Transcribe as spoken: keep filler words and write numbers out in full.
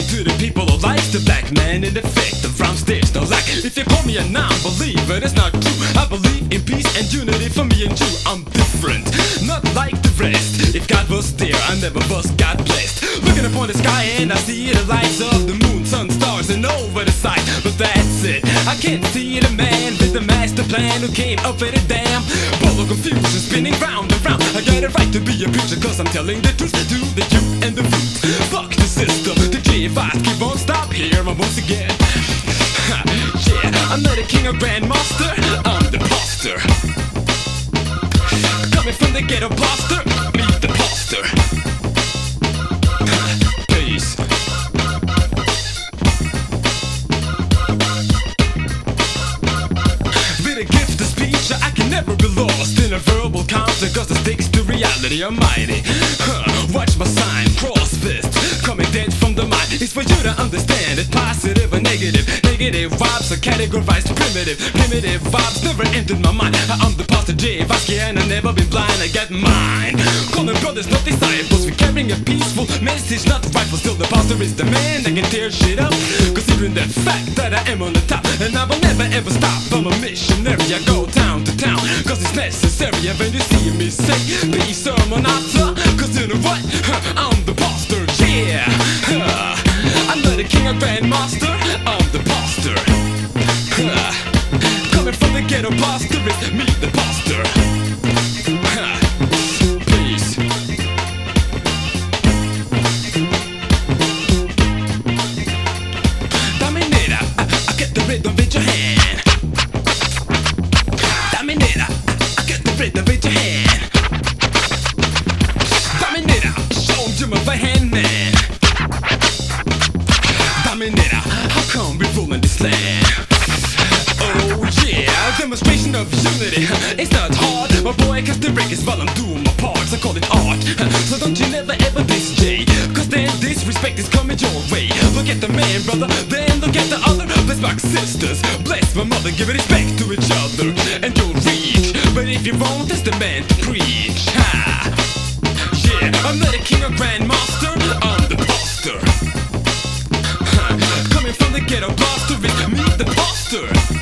And to the people who likes the black man in effect around stairs, no lack. If you call me a non-believer, that's not true. I believe in peace and unity for me and you. I'm different, not like the rest. If God was there, I never was God blessed. Looking upon the sky and I see the lights of the moon, sun, stars, and over the side. But that's it, I can't see the man with the master plan who came up with a damn ball of confusion spinning round and round. I got a right to be a preacher cause I'm telling the truth to the youth and the fruit. Fuck the system, the J five keep on stop here I'm once again. Yeah, I'm not a king or grandmaster, I'm the pastor. Coming from the ghetto blaster, meet the pastor. Peace. With a gift of speech, I can never be lost in a verbal counter cause it sticks to reality almighty. Huh, watch my sign, cross fist, coming dead from the mind. It's for you to understand it, positive or negative. Negative vibes are categorized primitive. Primitive vibes never entered my mind. I'm the pastor J Vasky and I've never been blind. I got mine. Calling brothers, not disciples. We're carrying a peaceful message, not rifle. Still the pastor is the man that can tear shit up. Considering the fact that I am on the top, and I will never ever stop. I'm a missionary, I go town to town cause it's necessary. And when you see me say peace, sermon after, cause you know what? I'm the pastor, yeah. I'm not a king or grandmaster, I'm the pastor. Coming from the ghetto pastor, it's me the pastor. Peace. Dominator, I, I get the rhythm with your hand. Dominator, I get the rhythm with your hand. Dominator, show 'em you're my right hand man. Dominator, how come we ruling this land? Oh yeah, demonstration of unity. It's not hard, my boy, cause the break is while I'm doing my parts. I call it art, so don't you never ever diss J, cause then disrespect is coming your way. Look at the man, brother, then look at the other. Bless my sisters, bless my mother, give respect to each other, and you'll reach. But if you won't, that's the man to preach. Ha! Yeah, I'm not a king or grandmaster, I'm the pastor. Coming from the ghetto blaster, it's me the pastor.